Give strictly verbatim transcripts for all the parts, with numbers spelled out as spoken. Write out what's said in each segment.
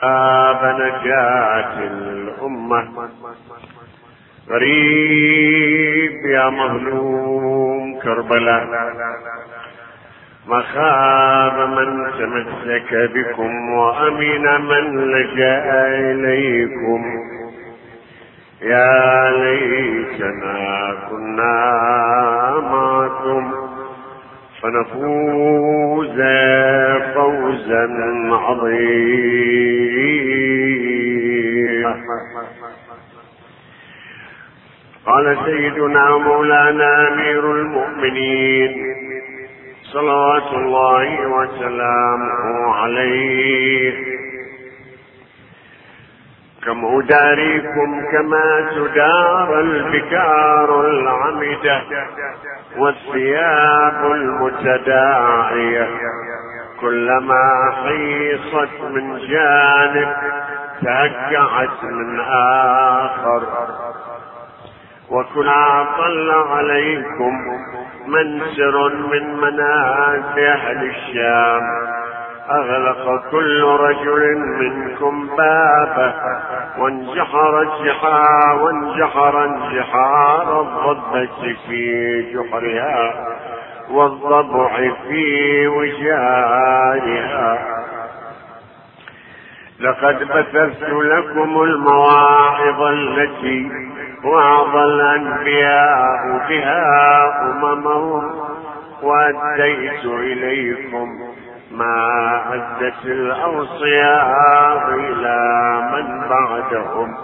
باب نجاة الأمة. غريب يا مظلوم كربلاء، ما خاب من تمسك بكم وأمن من لجأ إليكم. يا ليتنا كنا معكم فنفوز فوزا عظيما. قال سيدنا مولانا أمير المؤمنين صلوات الله وسلامه عليه: كم أداريكم كما تدار البكار العمدة والثياب المتداعية، كلما حيصت من جانب تهكعت من آخر، وكلما طل عليكم منسر من منازل أهل الشام أغلق كل رجل منكم بابه، وانجحر الجحا وانجحر انجحار الضبة في جحرها والضبع في وجارها. لقد بثثت لكم المواعظ التي وعظ الأنبياء بها أممهم، وأديت إليكم ما أدت الأوصياء إلى من بعدهم.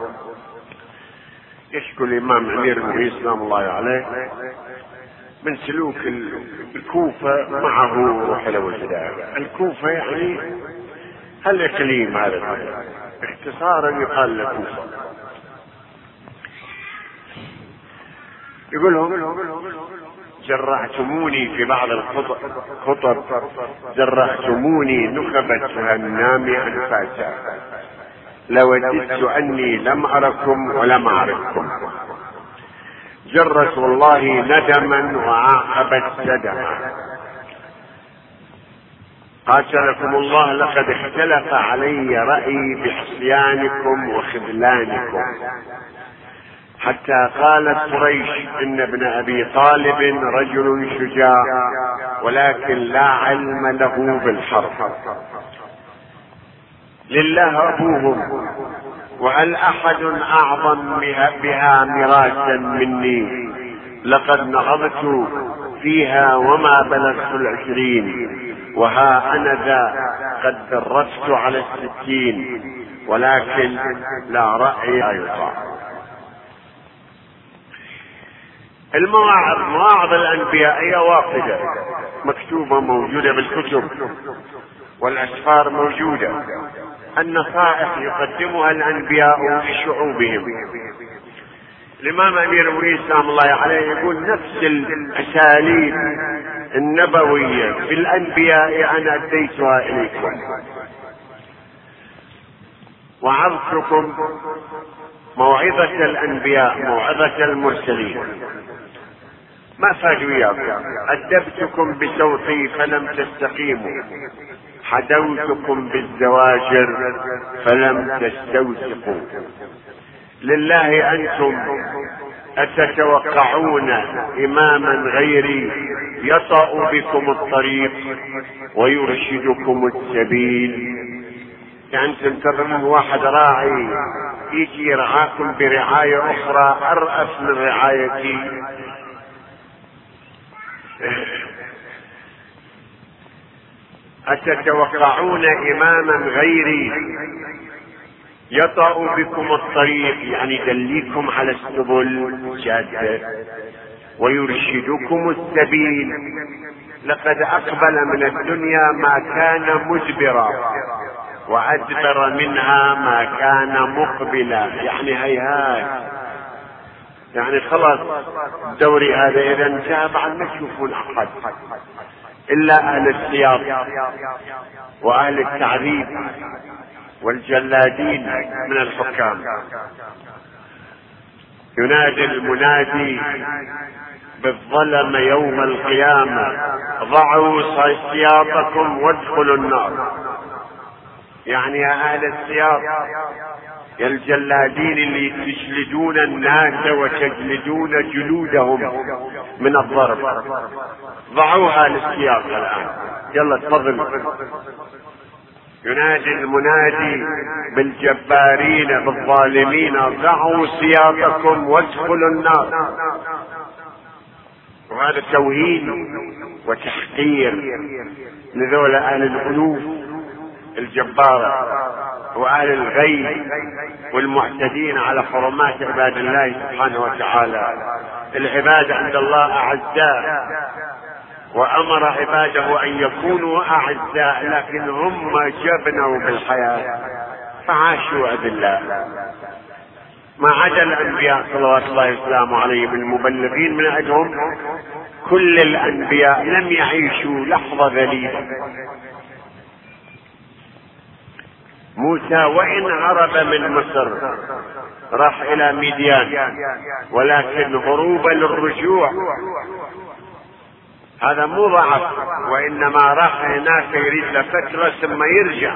يشكو الإمام أمير المؤمنين سلام الله عليه من سلوك الكوفة معه وحلو الهداية. الكوفة يعني هالإقليم هذا اختصارا يقال الكوفة. يقول لهم: جرحتموني في بعض الخطب، جرحتموني نخبة جهنم أنفاسا، لوددت أني لم أركم ولم أعرفكم. جرت والله ندما وعاقبت سدما. قاتلكم الله، لقد اختلف علي رأيي بعصيانكم وخذلانكم، حتى قالت قريش إن ابن أبي طالب رجل شجاع ولكن لا علم له بالحرب. لله أبوهم، وهل أحد أعظم بها مراسا مني؟ لقد نهضت فيها وما بلغت العشرين، وها أنا ذا قد درست على الستين، ولكن لا رأي لا يطاع. المواعظ مواعظ الأنبياء هي واحدة مكتوبة موجودة بالكتب والأسفار موجودة. النصائح يقدمها الأنبياء لشعوبهم. الإمام أمير المؤمنين سلام الله عليه يقول: نفس الأساليب النبوية في الأنبياء أنا أديتها إليكم، وعظتكم موعظة الأنبياء موعظة المرسلين، ما فادوا إياكم. أدبتكم بصوتي فلم تستقيموا، حدوتكم بالزواجر فلم تستوثقوا. لله أنتم أتتوقعون إماما غيري يطأ بكم الطريق ويرشدكم السبيل؟ يعني تنتظرون واحد راعي يجي يرعاكم برعاية أخرى أرأف من رعايتي؟ أتتوقعون إماما غيري يطأ بكم الطريق، يعني يدليكم على السبل جادة ويرشدكم السبيل؟ لقد أقبل من الدنيا ما كان مدبرا، وأدبر منها ما كان مقبلا. يعني هيهات، يعني خلاص الدوري هذا إذا انتهى بعد ما تشوفون أحد إلا أهل السياط وأهل التعذيب والجلادين من الحكام. ينادي المنادي بالظلم يوم القيامة: ضعوا سياطكم وادخلوا النار. يعني يا اهل السياق، يا الجلادين اللي تجلدون الناس وتجلدون جلودهم من الضرب، ضعوها للسياق الان. يلا تفضل. ينادي المنادي بالجبارين بالظالمين ضعوا سياقكم وادخلوا النار. وهذا توهين وتحقير لذول اهل الألوف الجبارة واهل الغي والمعتدين على حرمات عباد الله سبحانه وتعالى. العباد عند الله اعزاء، وامر عباده ان يكونوا اعزاء، لكن هم جبنوا بالحياة فعاشوا اذلاء. ما عدا الانبياء صلوات الله وسلامه عليهم المبلغين من عندهم، كل الانبياء لم يعيشوا لحظة ذليلة. موسى وإن هرب من مصر راح إلى مديان، ولكن هروبا للرجوع هذا مو ضعف، وإنما راح هناك يريد لفترة ثم يرجع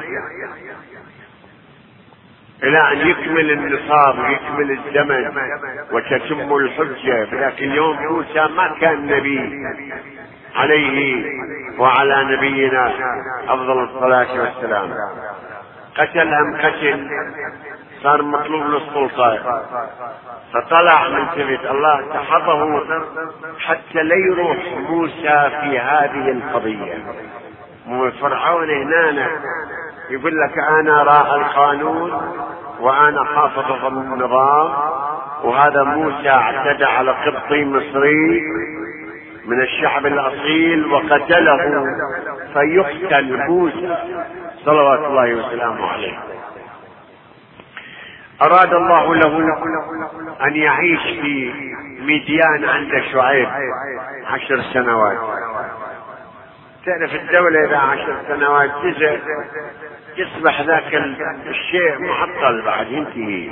إلى أن يكمل النصاب ويكمل الزمن وتتم الحجة. في ذاك اليوم موسى ما كان نبي عليه وعلى نبينا أفضل الصلاة والسلام. قتلهم قتل، صار مطلوب للسلطة، فطلع من ثبت الله سحبه حتى لا يروح موسى في هذه القضية. فرعون هنا يقول لك أنا راعي القانون وأنا حافظ النظام، وهذا موسى اعتدى على قبطي مصري من الشعب الأصيل وقتله، فيقتل موسى صلوات الله وسلامه عليه. أراد الله له أن يعيش في مديان عند شعيب عشر سنوات. تعرف الدولة إذا عشر سنوات تزهق يصبح ذاك الشيء معطل بعد ينتهي.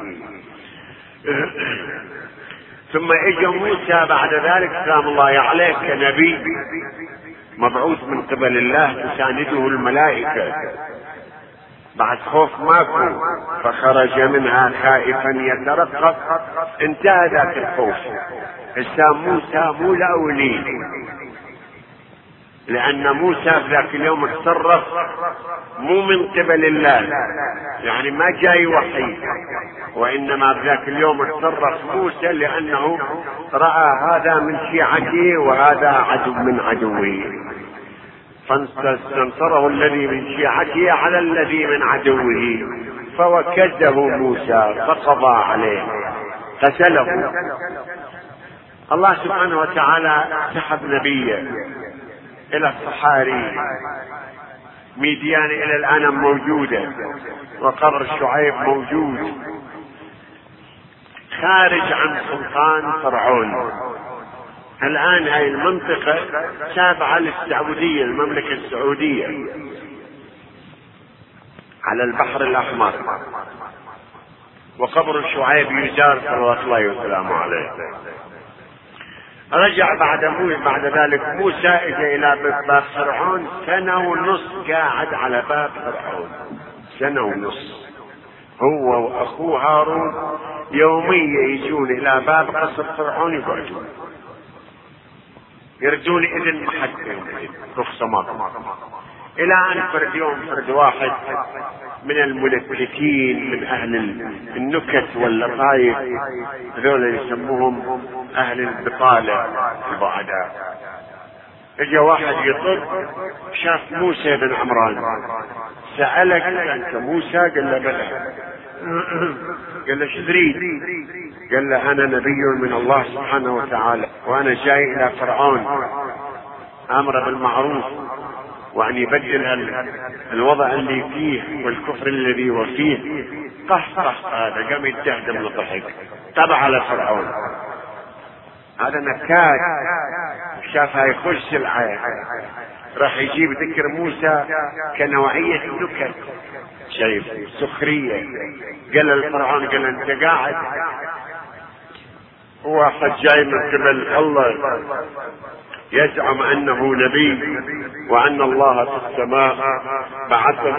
ثم اجى موسى بعد ذلك سلام الله عليه كنبي مبعوث من قبل الله تسانده الملائكة، بعد خوف ماكو فخرج منها خائفا يترقب، انتهى ذاك الخوف. هسه موسى مو الأولين، لأن موسى في ذاك اليوم اتصرف مو من قبل الله، يعني ما جاي وحي، وإنما في ذاك اليوم اتصرف موسى لأنه رأى هذا من شيعته وهذا عدو من عدوه، فاستنصره الذي من شيعته على الذي من عدوه فوكزه موسى فقضى عليه قتله. الله سبحانه وتعالى سحب نبيه الى الصحاري. ميديان الى الان موجودة، وقبر شعيب موجود خارج عن سلطان فرعون. الان هاي المنطقة تابعة للسعودية، المملكة السعودية على البحر الاحمر، وقبر شعيب يزار صلوات الله وسلامه عليه. رجع بعد موسى بعد ذلك موسى اجى الى باب فرعون، سنة ونص قاعد على باب فرعون، سنة ونص هو واخوه هارون يوميا يجون الى باب قصر فرعون يقعدون يردون اذن محدد رخصة مرة، الى ان فرد يوم فرد واحد من الملكلكين من اهل النكت واللطايف، هذول يسموهم اهل البطالة البعداء، اجا واحد يطب شاف موسى بن عمران، سألك انت موسى؟ قال له بلى. قال له شو تريد؟ قال له انا نبي من الله سبحانه وتعالى، وانا جاي الى فرعون امر بالمعروف وان يبدل الوضع اللي فيه والكفر الذي هو فيه. قهقه هذا قام يتهدم من الضحك، طبع على فرعون. هذا نكاد شافها يخش العين، راح يجيب ذكر موسى كنوعية نكت، شايف سخرية. قال الفرعون قال انت قاعد واحد جاي من قبل الله يزعم أنه نبي وأن الله في السماء بعثه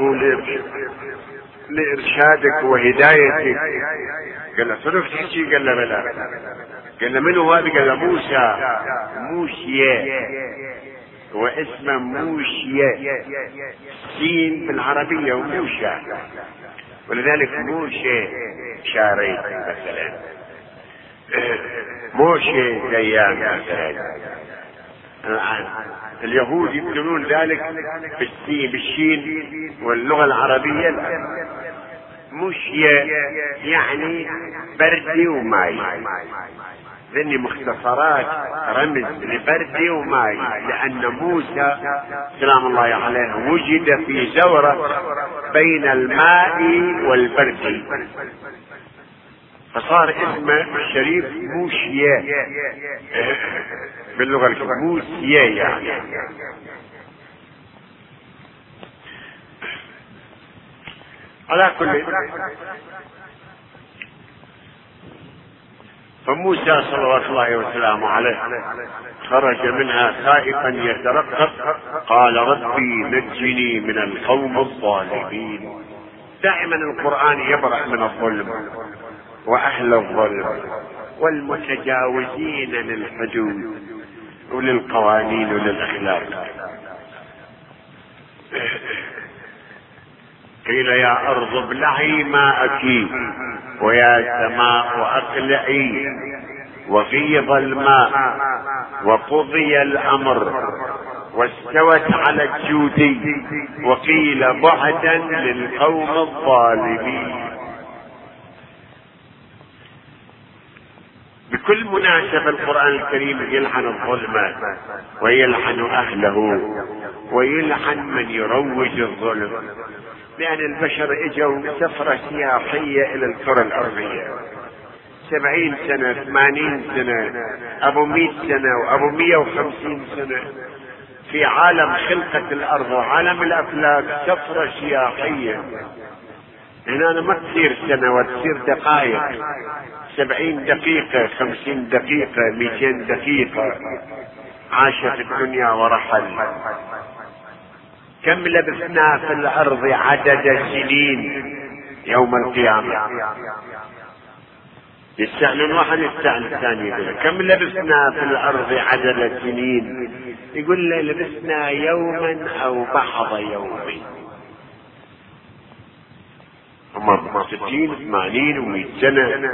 لإرشادك وهدايتك. قال له صرفت شيء؟ قال له بلى. قال له منو هذا؟ قال له موسى. موشيا، واسمه موشيا، سين بالعربية وموشى، ولذلك موشي شاري مثلا، موشي ديان مثلا. اليهود يقولون ذلك بالسين بالشين، واللغة العربية موشيا يعني بردي وماي، ذني مختصرات رمز لبردي وماي، لأن موسى سلام الله عليه وجد في زورة بين الماء والبرد، فصار اسمه الشريف موشيا باللغة الكبيرة، موسيا يعني. على كل، فموسى صلوات الله وسلامه عليه خرج منها خائفا يترقب، قال ربي نجني من القوم الظالمين. دائما القرآن يبرأ من الظلم وأهل الظلم والمتجاوزين للحدود وللقوانين وللأخلاق. قيل يا أرض ابلعي ماءك ويا سماء أقلعي، وغيض الماء وقضي الأمر واستوت على الجودي، وقيل بعدا للقوم الظالمين. بكل مناسبة القرآن الكريم يلعن الظلم ويلعن أهله ويلعن من يروج الظلم، لأن البشر اجوا سفرة سياحية إلى الكرة الأرضية سبعين سنة ثمانين سنة أبو مئة سنة وأبو مئة وخمسين سنة في عالم خلقة الأرض وعالم الأفلاك، سفرة سياحية. هنا ما تصير سنة وتصير دقائق، سبعين دقيقة خمسين دقيقة مئتين دقيقة عاش في الدنيا ورحل. كم لبثنا في الأرض عدد سنين يوم القيامة؟ يستعلن واحد يستعلن الثاني يقول كم لبثنا في الأرض عدد سنين؟ يقول له لبثنا يوما أو بعض يوم. هم ستين ثمانين ومئة سنة.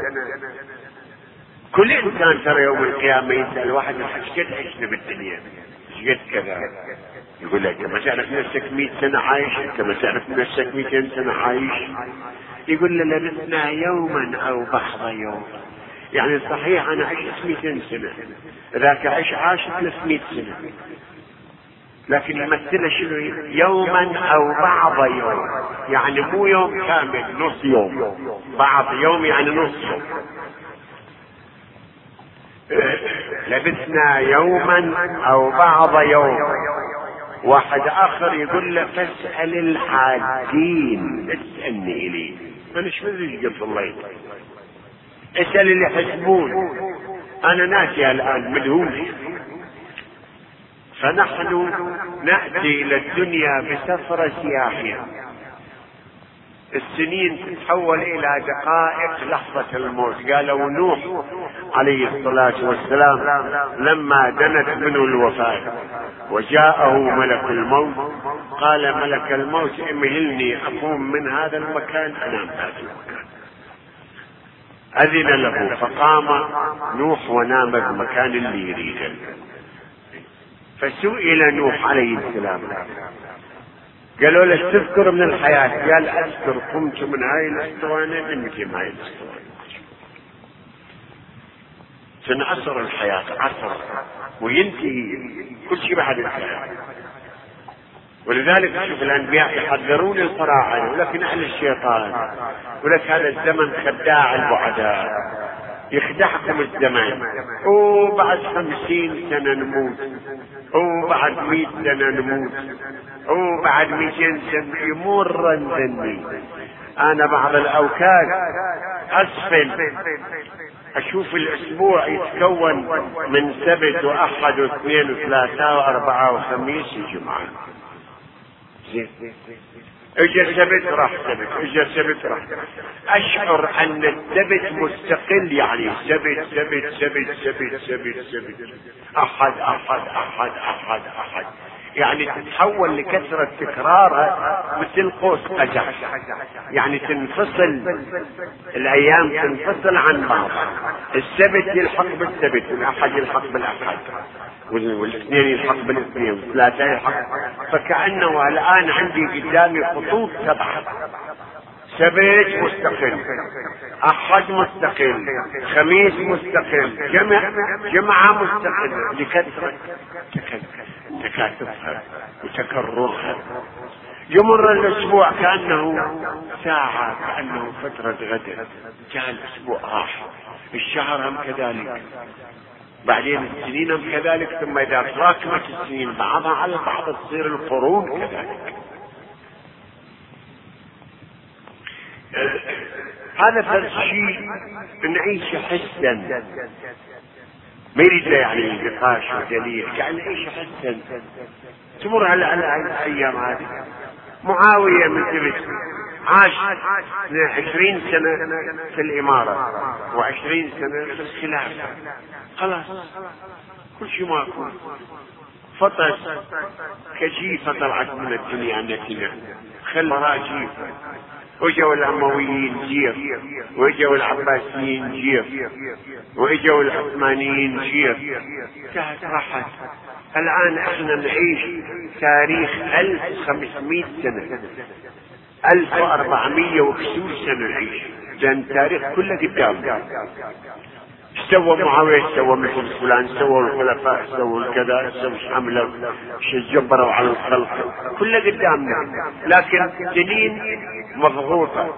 كل إنسان ترى يوم القيامة يسأل واحد ايش قد عشنا بالدنيا؟ ايش قد كذا؟ يقول لك كما تعرف نفسك مئة سنة عايش، كما تعرف نفسك مئتين سنة عايش. يقول له لبثنا يوما أو بعض يوم، يعني صحيح أنا عشت مئتين سنة، ذاك عش عاش ثلاثمئة سنة، لكن يمثل شنو؟ يوما أو بعض يوم، يعني مو يوم كامل، نص يوم. بعض يوم يعني نص يوم. لبثنا يوما أو بعض يوم. واحد آخر يقول له فاسأل الحاجين، اسألني إليه، أنا ايش مدري ايش قلت الله، اسأل اللي يحسبون، أنا ناسي الآن مدهوش. فنحن نأتي إلى الدنيا بسفرة سياحية، السنين تتحول إلى دقائق لحظة الموت. قالوا نوح عليه الصلاة والسلام لما دنت منه الوفاة وجاءه ملك الموت، قال ملك الموت امهلني أقوم من هذا المكان أنام هذا المكان. أذن له فقام نوح ونام بمكان اللي يريده. فسئل نوح عليه السلام قالوا له تذكر من الحياة؟ قال أذكر، قمت من هاي الاسطوانة نمت من هاي الاسطوانة. تنعصر الحياة عصر وينتهي كل شيء بعد الحياة. ولذلك شوف الأنبياء يحذرون الفراعنة، ولكن أهل الشيطان ولك هذا الزمن خداع البعداء، يخدعكم الزمان، وبعد خمسين سنة نموت، وبعد مئة سنة نموت، وبعد مئتين سنة يمر ذني. أنا بعض الأوقات أسفل اشوف الاسبوع يتكون من سبت واحد واثنين وثلاثة واربعة وخميس وجمعة. زين، اجا السبت راح سبت، اجا السبت راح. اشعر ان السبت مستقل، يعني سبت سبت سبت سبت سبت سبت احد احد احد احد احد، يعني تتحول لكثرة تكرارها مثل قوس قزح، يعني تنفصل الايام، تنفصل عن بعض. السبت يلحق بالسبت، والاحد يلحق بالاحد، والاثنين يلحق بالاثنين، والثلاثة يلحق. فكأنه الآن عندي قدامي خطوط سبعة: سبت مستقل، أحد مستقل، خميس مستقل، جمع جمعة مستقل، لكثرة تكاثفها وتكررها. يمر الأسبوع كأنه ساعة، كأنه فترة غدا، جاء الأسبوع راح. الشهر هم كذلك، بعدين السنين هم كذلك، ثم إذا تراكمت السنين بعضها على بعض تصير القرون كذلك. هذا فرق شيء نعيش حسا، ما يريد يعني نقاش ودليل، يعني نعيش حسا. تمر على الأيام هذه. معاوية من تبت عاش عشرين سنة في الإمارة وعشرين سنة في الخلافة، خلاص كل شيء ماكو. فطس كجيفة طلعت من الدنيا نتنة، خل وراء جيفة. وجوا الأمويين جيف، وجوا العباسيين جيف، وجوا العثمانيين جيف، انتهت راحت. الآن احنا نعيش تاريخ ألف وخمسمائة سنة، ألف وأربعمائة وكسور سنة نعيش، لأن التاريخ كله قدامنا. سوى معاوية، سوى مثل فلان، سوى الخلفاء، سوى الكذا، سوى عملوا شيء، جبروا على الخلق، كله قدامنا. لكن سنين مضغوطة،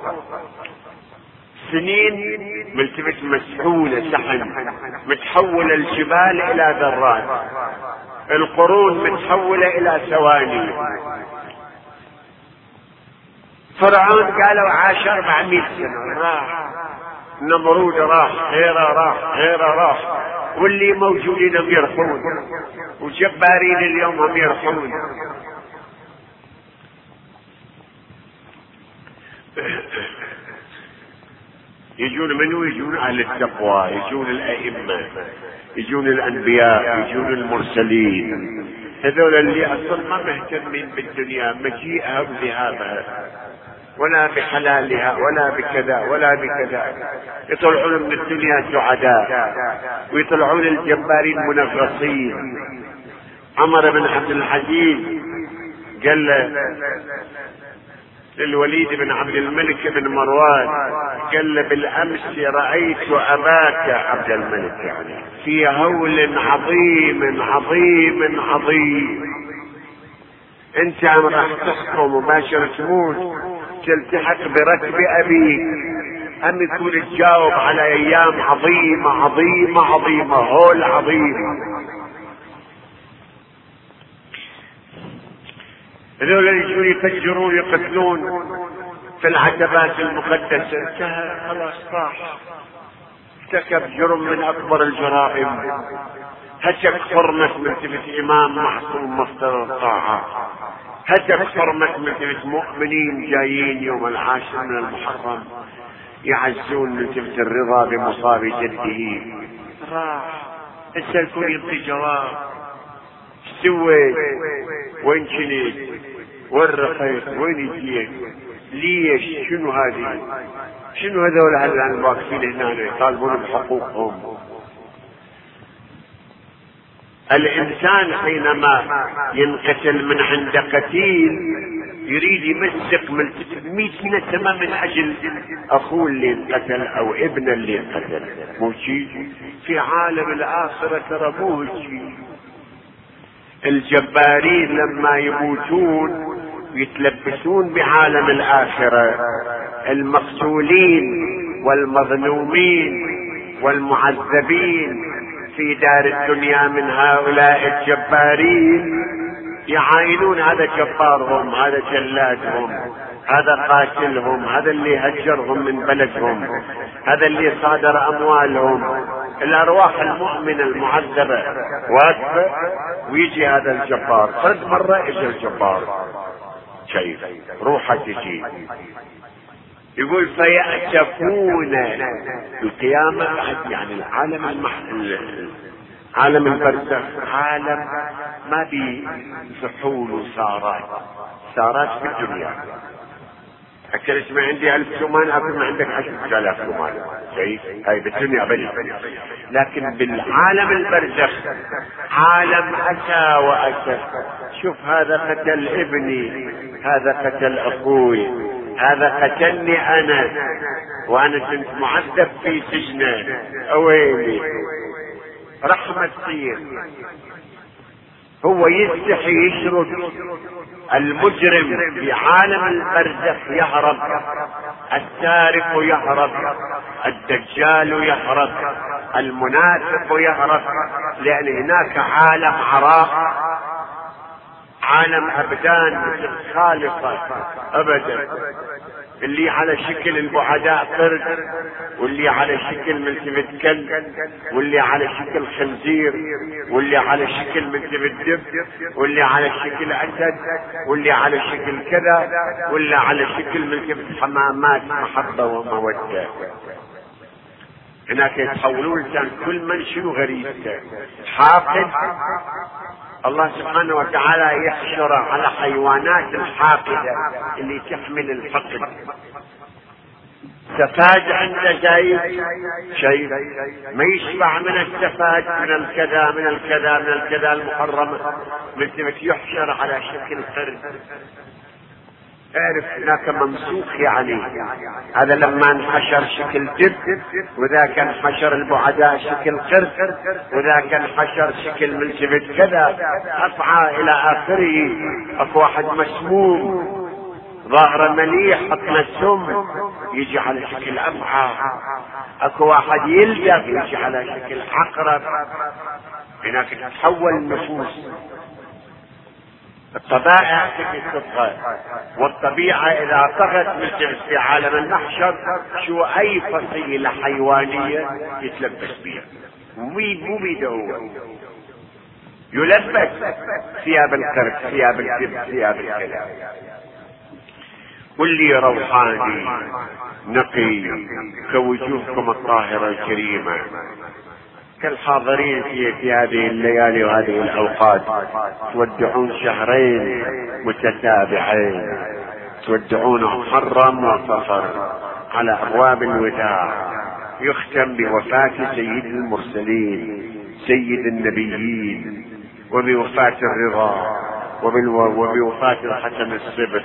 سنين ملتفت مسحولة سحن، متحولة الجبال إلى ذرات، القرون متحولة إلى ثواني. فرعون قالوا عاش أربعمائة سنة، راح. نمرود راح، هيرا راح، هيرا راح، واللي موجودين هم يرحون، وجبارين اليوم هم يرحون. يجون منو؟ يجون أهل التقوى، يجون الأئمة، يجون الأنبياء، يجون المرسلين. هذول اللي أصلا ما مهتمين بالدنيا، مجيئها وذهابها، ولا بحلالها ولا بكذا ولا بكذا. يطلعون من الدنيا سعداء، ويطلعون الجبارين منغصين. عمر بن عبد العزيز قال للوليد بن عبد الملك بن مروان، قال بالأمس رأيت أباك عبد الملك يعني في هول عظيم عظيم عظيم. انت عم راح تحكم مباشرة تموت، تلتحق بركب أبيك، أم يكون تجاوب على أيام عظيمة عظيمة عظيمة، هول عظيم. هذول اللي يجون يفجرون يقتلون في العتبات المقدسة، انتهى خلاص راح. ارتكب جرم من أكبر الجرائم، هتك حرمة مرتبة إمام معصوم مصدر الطاعة، هتك حرمة مرتبة مؤمنين جايين يوم العاشر من المحرم يعزون مرتبة الرضا بمصاب جده. راح. هسه الكل ينطي جواب. سويت؟ وين كنت؟ وين رقيت؟ وين جيت؟ ليش؟ شنو هذه؟ شنو هذول هلا الواقفين هنا يطالبون بحقوقهم؟ الإنسان حينما ينقتل من عند قتيل يريد يمسك من مئة نسمة من أجل أخوه اللي انقتل أو ابن اللي انقتل. مو شيء في عالم الآخرة ترى مو شيء. الجبارين لما يموتون يتلبسون بعالم الآخرة، المقتولين والمظلومين والمعذبين في دار الدنيا من هؤلاء الجبارين يعاينون هذا جبارهم، هذا جلادهم، هذا قاتلهم، هذا اللي هجرهم من بلدهم، هذا اللي صادر أموالهم. الأرواح المؤمنة المعذبة واقفة، ويجي هذا الجبار. فرد مرة اجى الجبار شيء روحه تجي، يقول فيأتفون القيامة بعد، يعني العالم المحل، عالم البرزخ عالم ما بي فحول وسارات، سارات في الدنيا. أكل اسمع عندي ألف سمان، أكل ما عندك عشرة آلاف سمان، شيء هاي بالدنيا بلي. لكن بالعالم البرزخ عالم أسى وأسى. شوف هذا قتل ابني، هذا قتل أخوي، هذا قتلني أنا وأنا كنت معذب في سجنه، أويلي رحمة تصير. هو يستحي يشرد المجرم في عالم البرزخ يهرب، السارق يهرب، الدجال يهرب، المنافق يهرب، لأن هناك عالم عراق، عالم أبدان خالصة أبدا، اللي على شكل البعداء قرد، واللي على شكل ملتفت كلب، واللي على شكل خنزير، واللي على شكل ملتفت دب، واللي على شكل أسد، واللي على شكل كذا، واللي على شكل ملتفت حمامات محبة ومودة. هناك يتحولون الإنسان كل من شنو غريزته. حاقد الله سبحانه وتعالى يحشر على حيوانات الحاقدة اللي تحمل الحقد. سفاج عنده شيء شيء ما يشبع من السفاج، من الكذا من الكذا من الكذا المحرمة، مثل يحشر على شكل قرد. اعرف هناك ممسوخ، يعني هذا لما انحشر شكل دب، وذاك انحشر البعداء شكل قرد، وذاك انحشر شكل ملتفت كذا، افعى الى اخره. اكو واحد مسموم ظاهره مليح حطنا السم يجي على شكل افعى. اكو واحد يلدغ يجي على شكل عقرب. هناك تتحول النفوس. الطبائع تبقى، والطبيعة إذا طغت مثل في عالم المحشر شو أي فصيلة حيوانية يتلبس بها، مو بيده هو يلبس ثياب القرد، ثياب الدب، ثياب الكلام. واللي روحاني نقي كوجوهكم الطاهرة الكريمة، كالحاضرين في, في هذه الليالي وهذه الأوقات، تودعون شهرين متتابعين، تودعون محرم وصفر على أبواب الوداع، يختم بوفاة سيد المرسلين سيد النبيين، وبوفاة الرضا، وبوفاة الحسن الصبر.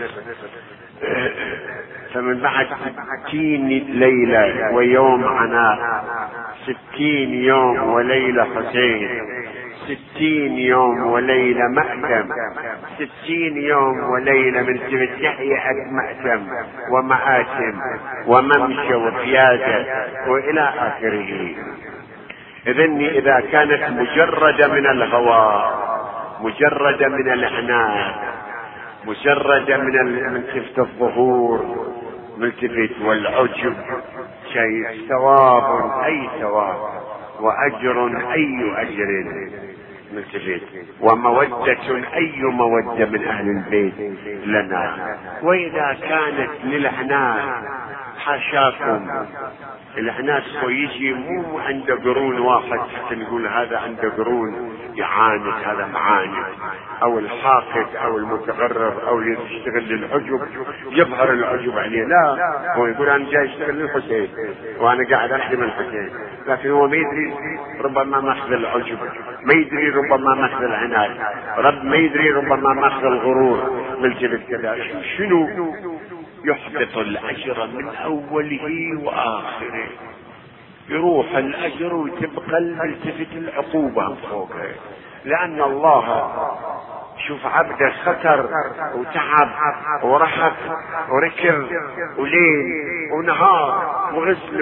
فمن بعد ستين ليلة ويوم عناء، ستين يوم وليلة حسين، ستين يوم وليلة مأتم، ستين يوم وليلة من تهيئة مأتم ومآتم وممشى وقيادة وإلى آخره. إذن إذا كانت مجردة من الهوى، مجردة من العناد، مجردة من ملتفت الظهور، ملتفت والعجب، شيء ثواب أي ثواب، وأجر أي أجر ملتفت، ومودة أي مودة من أهل البيت لنا. وإذا كانت للعناد حاشاكم، العناد يجي مو عند قرون واحد حتى نقول هذا عند قرون يعاند، هذا معاند، او الحاقد او المتغرر او يشتغل للعجب، يظهر العجب عليه. لا، هو يقول انا جاي اشتغل للحسين وانا قاعد اخدم الحسين، لكن هو ما يدري ربما ماخذ العجب، ما يدري ربما ماخذ العناد، رب ما يدري ربما ماخذ الغرور من جبل كذا. شنو يحبط الأجر من أوله وآخره، يروح الأجر وتبقى الملتفت العقوبة فوقه، لأن الله شوف عبده خطر وتعب ورحب وركض وليل ونهار وغسله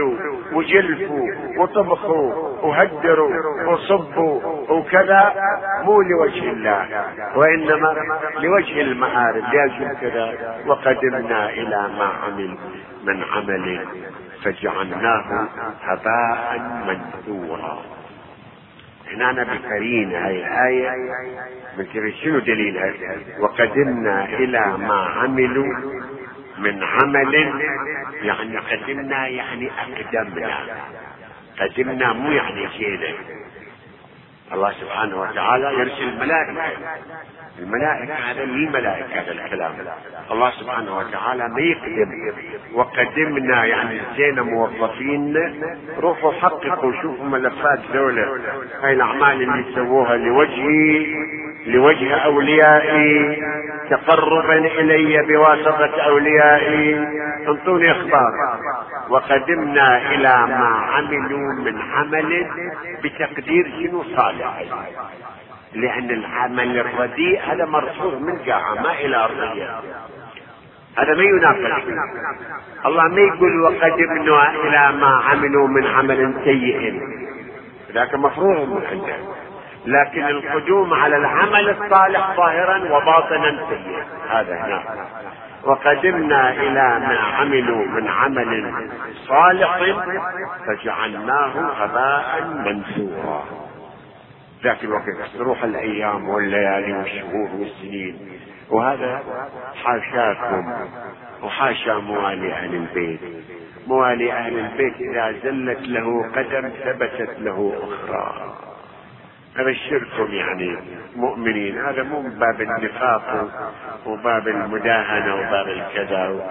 وجلفوا وطبخوا وهدروا وصبوا وكذا، مو لوجه الله وإنما لوجه المعارف. لازم كذا. وقدمنا إلى ما عمل من عمل فجعلناه هباء منثورا. هنا أنا بكرين هاي الآية من شنو دليلها؟ وقدمنا إلى ما عملوا من عمل، يعني قدمنا يعني أقدمنا. قدمنا مو يعني كذا. الله سبحانه وتعالى يرسل الملائكة، الملائكة هذا الملائكة هذا الكلام. الله سبحانه وتعالى ما يقدم. وقدمنا يعني زين موظفين، روحوا حققوا شوفوا ملفات دولة هاي الأعمال اللي سووها لوجهي لوجه أوليائي، تقربا إلي بواسطة أوليائي، انطوني إخبار. وقدمنا إلى ما عملوا من عمل بتقدير شنو صالح، لأن العمل الرديء هذا مرفوض من جهة ما إلى أرضية، هذا ما ينافق. الله ما يقول وقدمنا إلى ما عملوا من عمل سيء، ذاك مفروض من عنده، لكن القدوم على العمل الصالح ظاهرا وباطنا سيء، هذا هنا. وقدمنا إلى ما عملوا من عمل صالح فجعلناه هباء منثورا. ذاك الوقت تروح الأيام والليالي والشهور والسنين، وهذا حاشاكم وحاشا موالي أهل البيت. موالي أهل البيت إذا زلت له قدم ثبتت له أخرى. أبشركم يعني مؤمنين، هذا مو من باب النفاق وباب المداهنة وباب الكذا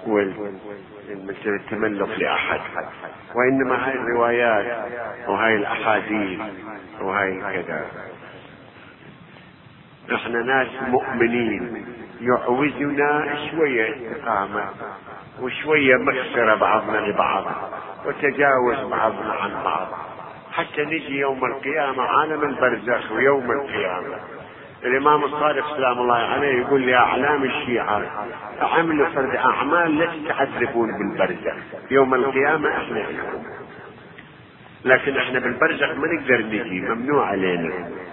والتملق لأحد، وإنما هاي الروايات وهاي الأحاديث وهاي الكذا. نحن ناس مؤمنين يعوزنا شوية استقامة وشوية مغفرة بعضنا لبعض وتجاوز بعضنا عن بعض، حتى نجي يوم القيامة عالم البرزخ. ويوم القيامة الإمام الصادق سلام الله عليه يقول يا أعلام الشيعة عملوا فرد أعمال لا تتعذبون بالبرزخ، يوم القيامة احنا فيكم، لكن احنا بالبرزخ ما نقدر نجي، ممنوع علينا.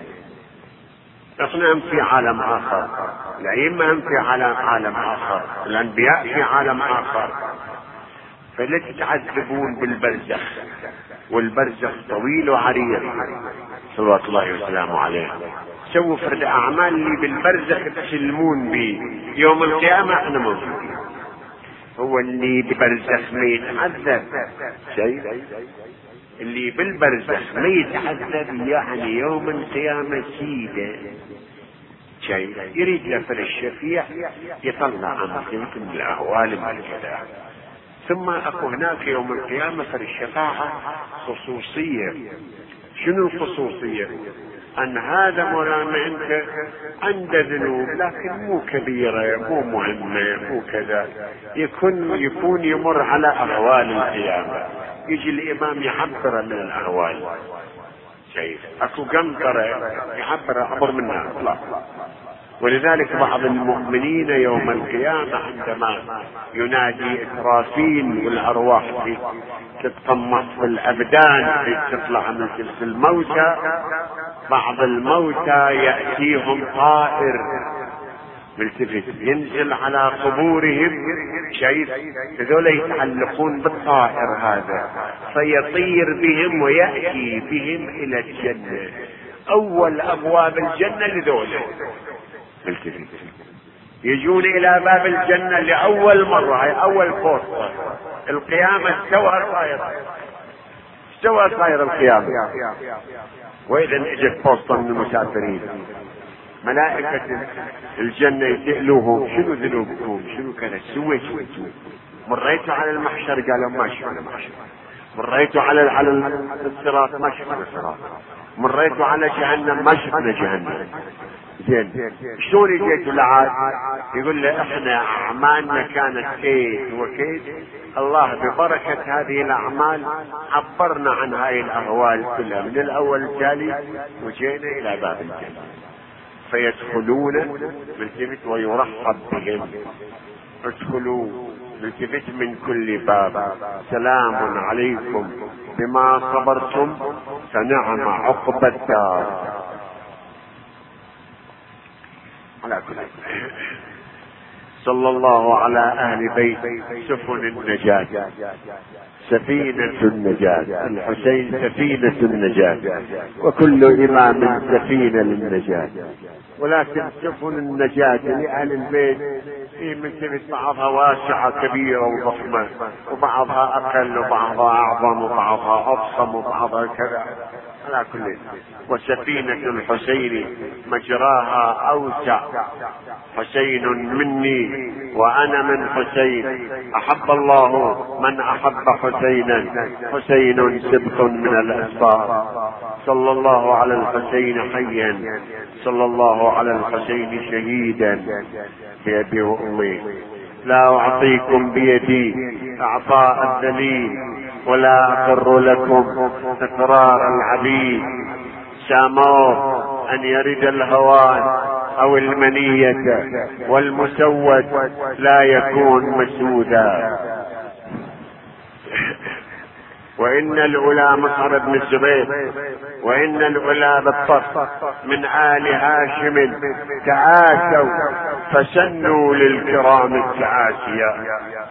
احنا هم في عالم آخر، الأئمة هم في عالم عالم آخر، الأنبياء في عالم آخر، فلا تتعذبون بالبرزخ. والبرزخ طويل وعريض صلوات الله وسلامه عليه. سووا فرد أعمال اللي بالبرزخ تسلمون به، يوم القيامة احنا موجودين. هو اللي بالبرزخ ما يتعذب شيء، اللي بالبرزخ ما يتعذب يعني يوم القيامة سيدة شيء، يريد لفر الشفيع يطلع عن من الأهوال من كذا. ثم أكو هناك يوم القيامة فر الشفاعة خصوصية. شنو الخصوصية؟ أن هذا مولانا أنت عنده ذنوب لكن مو كبيرة مو مهمة مو كذا، يكون يكون يمر على أهوال القيامة، يجي الإمام يعبر من الأهوال. شايف أكو قنطرة يعبر عبر منها لا. ولذلك بعض المؤمنين يوم القيامة عندما ينادي إسرافيل والأرواح تتقمص في الأبدان تطلع من جلس الموتى، بعض الموتى يأتيهم طائر ملتفت ينزل على قبورهم، شايف هذول يتعلقون بالطائر هذا فيطير بهم ويأتي بهم إلى الجنة. أول أبواب الجنة لذولا ملتفت يجون إلى باب الجنة لأول مرة، هي أول فرصة. القيامة استوى صاير استوى صاير القيامة. وإذا اجت فرصة من المسافرين ملائكة الجنة يسألوهم شنو ذنوبكم شنو كذا سويتوا؟ مريتوا على المحشر قالوا ما شفنا محشر. مريتوا على على الصراط ما شفنا الصراط. مريتوا على جهنم ما شفنا جهنم. زين شلون جيتوا لعاد؟ يقول له احنا اعمالنا كانت كيد وكيد، الله ببركة هذه الاعمال عبرنا عن هاي الاهوال كلها من الاول التالي وجينا الى باب الجنة. فيدخلون بالجنة ويرحب بهم، ادخلوا التفت من كل باب سلام عليكم بما صبرتم فنعم عقبى الدار. على كل صلى الله على اهل بيت سفن النجاة، سفينة النجاة، الحسين سفينة النجاة، وكل امام سفينة للنجاة، ولكن سفن النجاة لأهل البيت في مثل بعضها واسعة كبيرة وضخمة، وبعضها اقل وبعضها اعظم وبعضها اضخم وبعضها كذا. على كل وسفينة الحسين مجراها اوسع، حسين مني وانا من حسين، احب الله من احب حسينا، حسين سبط من الاسباط. صلى الله على الحسين حيا، صلى الله على الحسين شهيدا بأبي وأمي. لا أعطيكم بيدي أعطاء الذليل، ولا أقر لكم إقرار العبيد. ساموه أن يرد الهوان أو المنية، والمسود لا يكون مسودا. وإن الأولى مصعب بن الزبير، وإن الأولى بالطف من آل هاشم تعاسوا فسنوا للكرام التعاسيا.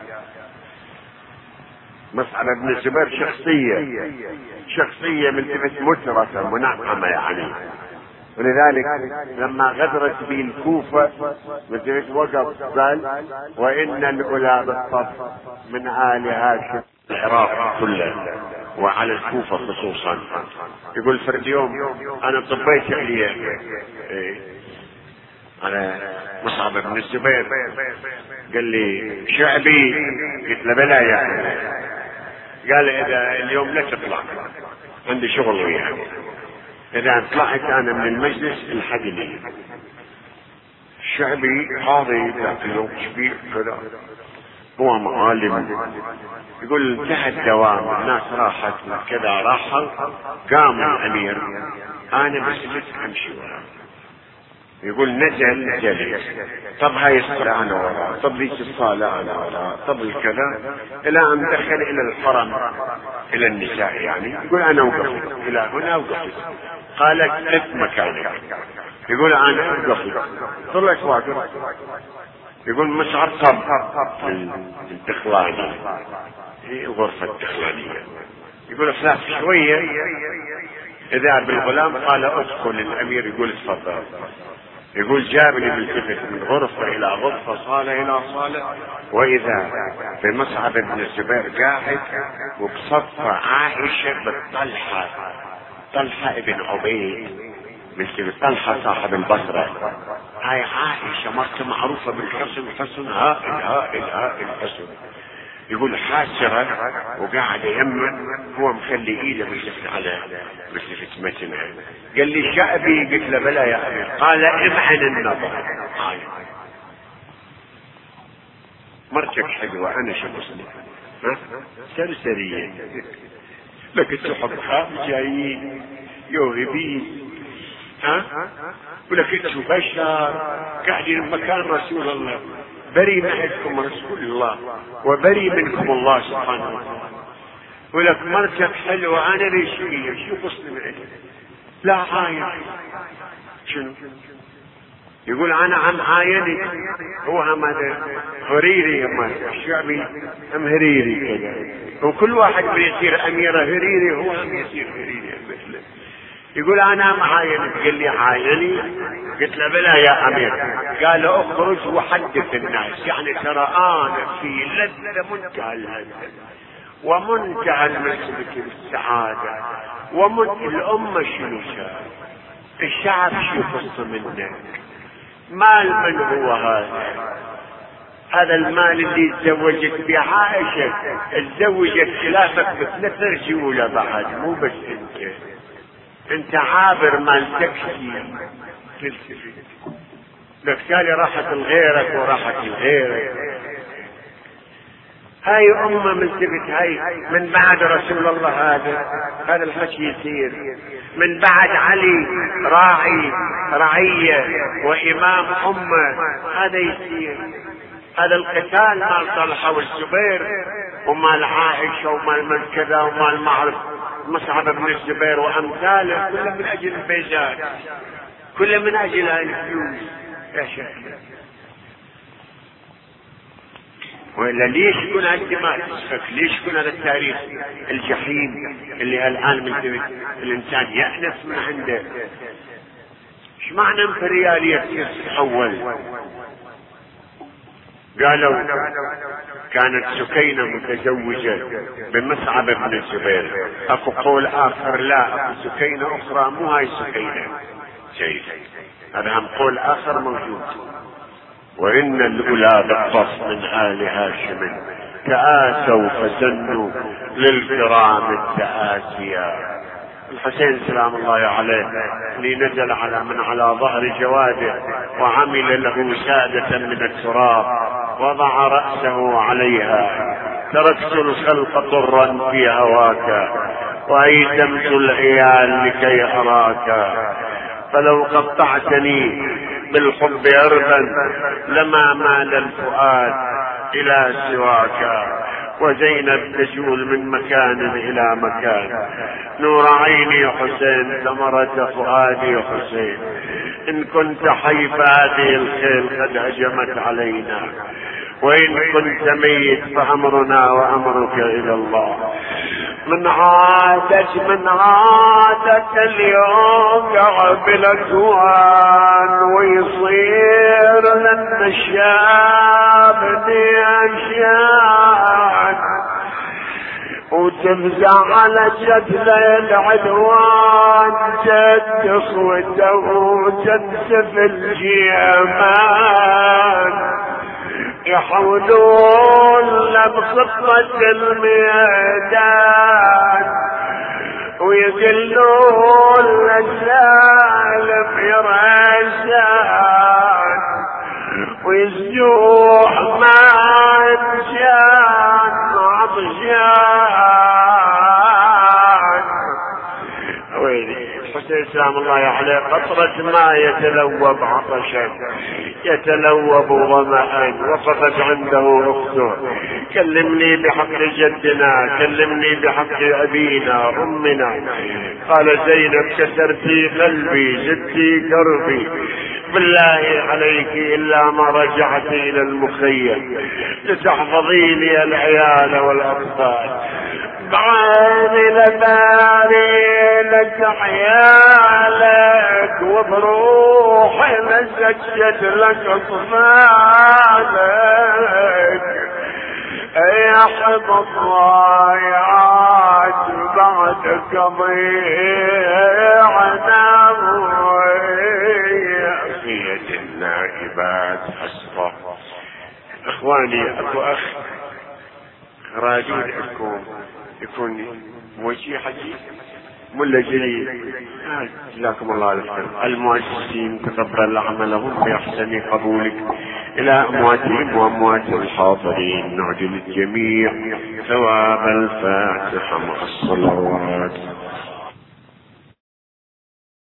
مصعب بن الزبير شخصية شخصية من تبت مترة منعمة يعني، ولذلك لما غدرت به الكوفة مثل وقف قال وإن الأولى بالطف من آل هاشم العراق كله وعلى الكوفة خصوصا. يقول فرد يوم انا طبيت عليه إيه؟ على مصعب بن الزبير، قال لي شعبي، قلت له بلا يا أخي. قال اذا اليوم لا تطلع عندي شغل وياك، اذا طلعت انا من المجلس الحدني. شعبي قاضي ذاك اليوم كبير كذا، هو معالم. يقول انتهى الدوام، الناس راحت كذا راحوا، قام الامير انا بس امشي وراه. يقول نزل جلس، طب هاي الصلاة انا وراه، طب ليش الصلاة انا وراه، طب الكذا، الى ان دخل الى الحرم الى النساء يعني. يقول انا وقفت الى هنا وقفت، قالت قف مكانك. يقول انا وقفت، طلعت واقف. يقول مصعب طب الدخلاني، هي غرفة الدخلانية. يقول خلاص شوية اذا بالغلام قال ادخل. الامير يقول تفضل. يقول جابني بالتفت من غرفة الى غرفة، صالة الى صالة، واذا بمصعب بن الزبير قاعد وبصفة عائشة بالطلحة، طلحة ابن عبيد مثل طلحة صاحب البصرة. هاي عائشة مرته معروفة بالحسن، حسن هائل هائل هائل حسن. يقول حاسرة وقاعد يمن، هو مخلي ايده مشلفت على مشلفت متنه. قال لي شعبي، قلت له بلا يا امير. قال امعن النظر. هاي مرتك حلوة، انا شو مسلم ها سرسرية لكن تحبها جايين يوهبين ها، ولكن بشر قاعدين مكان رسول الله، بري معكم رسول الله وبري منكم الله سبحانه وتعالى، ولك مرتك حلوة انا ليش فيها شو مسلم عليك؟ لا عاين. شنو يقول انا عم عاينك؟ هو هم هذا هريري، هم الشعبي هم هريري كذا، وكل واحد بيصير اميره هريري، هو هم يصير هريري مثله. يقول انا معاينك. قال لي عايني؟ قلت له بلا يا امير. قال اخرج وحدث الناس، يعني ترى انا في لذة منتهى اللذة ومنتهى المسلك بالسعادة، ومن الامة شنو شاف، الشعب شو قص منك، مال من هو هذا؟ هذا المال اللي تزوجت به عائشة، تزوجت خلافك بثلاث رجولة بعد، مو بس انت، انت عابر مال تكفي تلتفت. بالتالي راحت لغيرك وراحت لغيرك. هاي امه ملتفت، هاي من بعد رسول الله هذا هذا الحكي يصير، من بعد علي راعي رعيه وامام امه هذا يصير. هذا القتال مال طلحة والزبير ومال عائشة ومال من كذا ومال معرف مصعب بن الزبير وأمثاله، كله من أجل البيزات، كله من أجل الفلوس يا شيخ. وإلا ليش يكون هالدماء تسفك؟ ليش يكون هذا التاريخ الجحيم اللي الآن من الإنسان يأنف من عنده؟ ايش معنى امبريالية تتحول؟ قالوا كانت سكينة متزوجة بمصعب بن الزبير، اكو قول اخر لا، اكو سكينة اخرى مو هاي سكينة. جيد، هذا هم قول اخر موجود. وان الاولى بالقص من آل هاشم تآسوا فزنوا للكرام التآسيا. الحسين سلام الله عليه اللي نزل على من على ظهر جواده وعمل له سادة من التراب، وضع رأسه عليها، تركت الخلق طرا في هواك وأيتمت العيال لكي أراك، فلو قطعتني بالحب أربا لما مال الفؤاد إلى سواك، وزينب تجول من مكان إلى مكان، نور عيني حسين ثمرة فؤادي حسين، إن كنت حي فهذه الخيل قد هجمت علينا، وإن كنت ميت فأمرنا وأمرك إلى الله. من عادت من عادت اليوم يعبل أكوان ويصير لنا الشاب نيشان، وتفزع على جدل العدوان جد صوته وتنسف الجيمان، يحولون بخطة الميدان ويقلون للسالم يرسان، ويسجوح ما انشان عطشان. ويلي الحسين سلام الله عليه قطرة ما يتلوب عطشا يتلوب ظمأ، وقفت عنده اخته كلمني بحق جدنا، كلمني بحق ابينا امنا. قال زينب كسرتي قلبي زدتي كربي، بالله عليك إلا ما رجعت إلى المخيم لتحفظي لي العيال والأطفال، بعيني لباري لك عيالك وبروحي لسجد لك أطفالك، يا حب الضايعات بعدك ضيعنا سيد النائبات حسرة. اخواني اكو اخ راجل لكم يكون موجه حجي ملا جليل، جزاكم الله الخير. المؤسسين تقبل عملهم بأحسن قبولك، إلى أمواتهم وأموات الحاضرين نعجل الجميع ثواب الفاتحة مع الصلوات.